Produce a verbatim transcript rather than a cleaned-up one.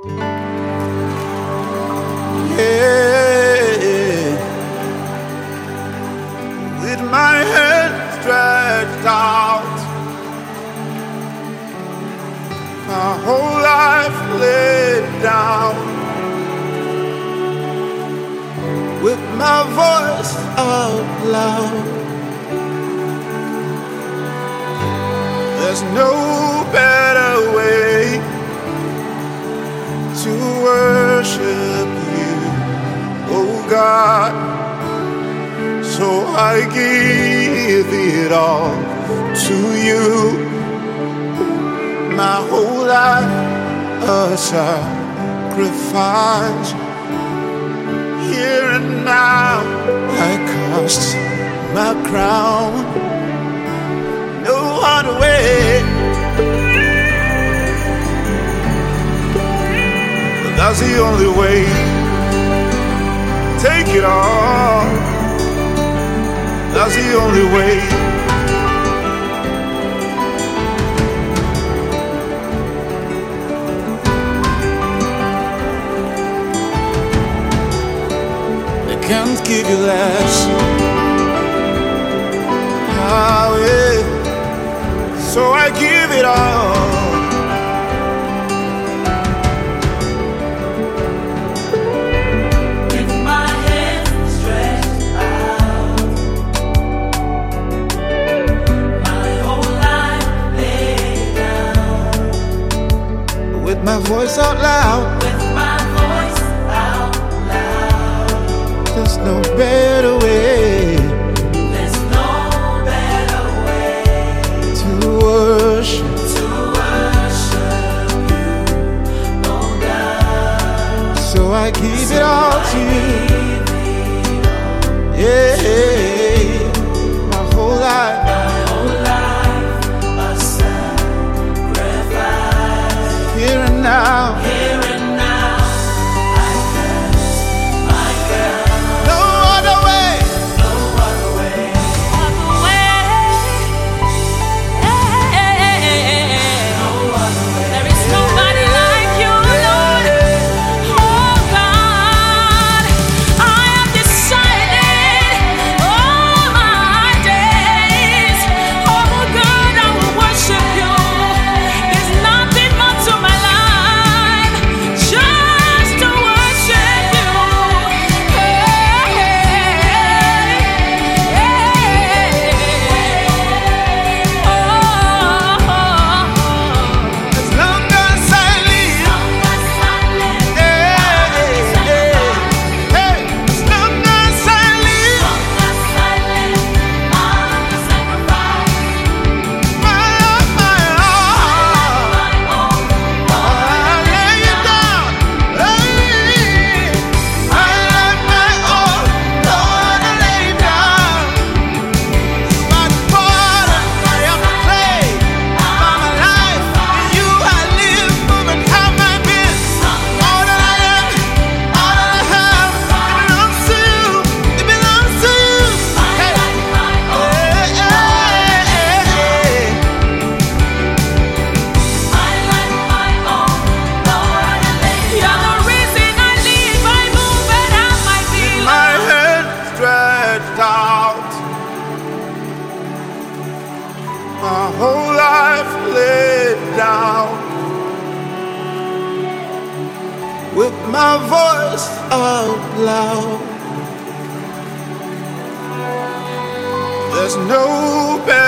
Yeah, with my hands stretched out, my whole life laid down, with my voice out loud. There's no better way to worship you, oh God. So I give it all to you, my whole life a sacrifice. Here and now I cast my crown. No other way, but that's the only way. Take it all, that's the only way. I can't give you less. Oh, yeah. So I give it all. With my hands stretched out, my whole life laid down, With my voice out loud, with my voice out loud. there's no better way There's no better way to worship. to worship you, oh God. So I give it all to you. Yeah, my whole life. My whole life a sacrifice. Here and now, Here and now I cast my crown. no other way. No other way. No other way. There is nobody like you, Lord. Oh God, I have decided all my days, oh God, I will worship you. There's nothing more to my life, just to worship you. As long as I live, yeah, yeah. Hey, as long as I live, my love, my all, I lay it down. Hey, I let my all, Lord, I lay down. You are the potter, I am the clay. My life, in you I live, move and have my being. All that I am, all that I have, it belongs to you. It belongs to you. Hey, hey, You're the reason I live, I move and have my being. my head stretched out, my whole life laid down, with my voice out loud. There's no better